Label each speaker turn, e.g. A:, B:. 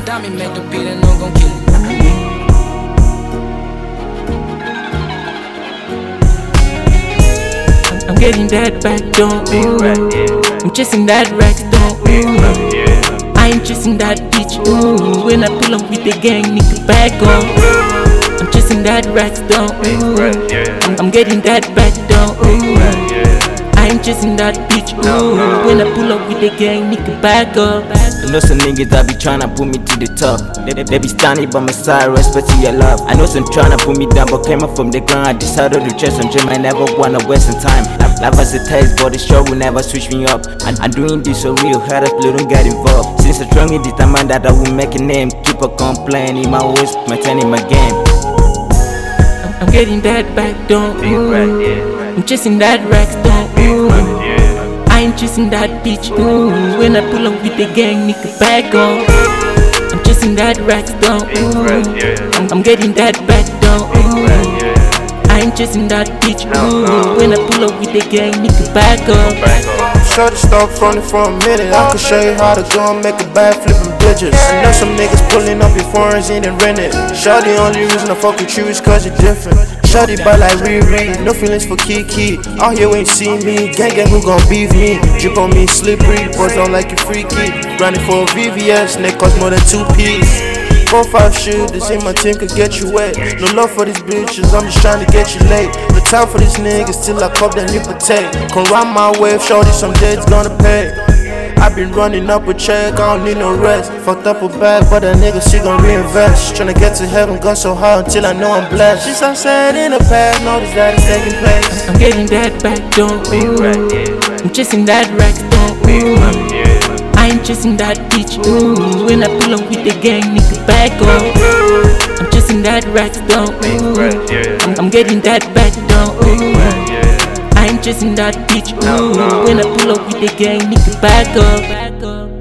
A: Dami make the beat and I'm gon' kill it. I'm getting that back, don't I'm chasing that rack, don't I ain't chasing that bitch, when I pull up with the gang, nigga back on. I'm chasing that rack, don't I'm getting that back, don't I ain't chasing that bitch, when I pull up with the gang, nigga back up.
B: I know some niggas that be tryna put me to the top. They be standing by my side, respecting your love. I know some tryna put me down, but came up from the ground. I decided to chase some dream, I never wanna waste some time. Life as a taste, but the show will never switch me up. I'm doing this so real, hard as blue, don't get involved. Since I strongly determined that I will make a name, keep on complaining, my ways, maintaining my game.
A: I'm getting that back, don't I'm chasing that rack, don't I ain't chasing that bitch, when I pull up with the gang, nigga back on. I'm chasing that rack, don't I'm getting that back, don't I ain't chasing that bitch, when I pull up with the gang, nigga back up.
C: Shorty stop frontin' for a minute. I can show you how to go and make a bag flippin' bitches. I know some niggas pulling up your foreigns in and rent it. Shorty, only reason I fuck with you is cause you're different. Shorty bite like Riri, no feelings for Kiki. Out here ain't see me, gang who gon' beef me? Drip on me slippery, boys don't like you freaky. Running for a VVS, neck cost more than 2 P's. 4-5 shooters in my team could get you wet. No love for these bitches, I'm just trying to get you late. No time for these niggas till I cop that new protect. Come round my wave, shorty, some days gonna pay. I been running up a check, I don't need no rest. Fucked up a bag, but that nigga, she gon' reinvest. Tryna get to heaven, gone so high until I know I'm blessed. She's sunset in the past, notice that it's taking place.
A: I'm getting that back, don't I'm chasing that rack, don't I ain't chasing that bitch, when I pull up with the gang, nigga back on. I'm chasing that rack, don't I'm getting that back, don't I ain't chasing that bitch, when I pull up with the gang, nigga back up.